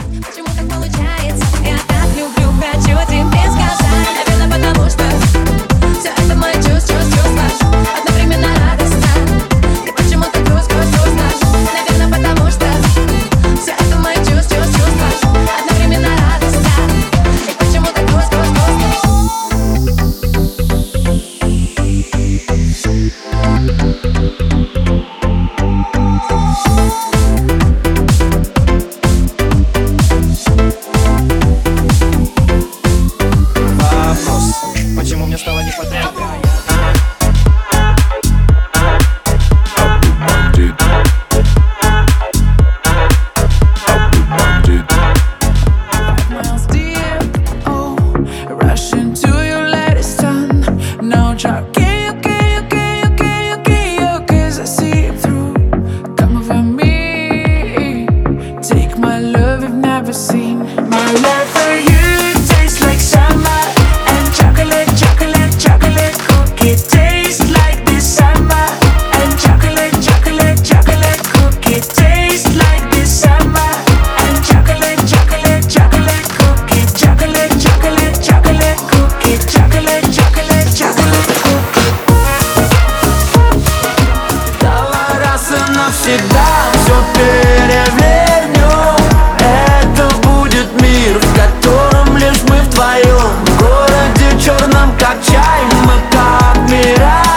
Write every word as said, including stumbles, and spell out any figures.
Почему так получается? Я так люблю, хочу тебе сказать. Наверное, потому что все это мои чувства, чувства одновременно радостно. И почему-то грусть, грусть, грустно. Наверное, потому что все это мои чувства, чувства одновременно радостно. И почему-то грусть, грусть, Почему мне стало не хватать? Навсегда все перевернем. Это будет мир, в котором лишь мы вдвоем. В городе черном, как чай, мы как мира.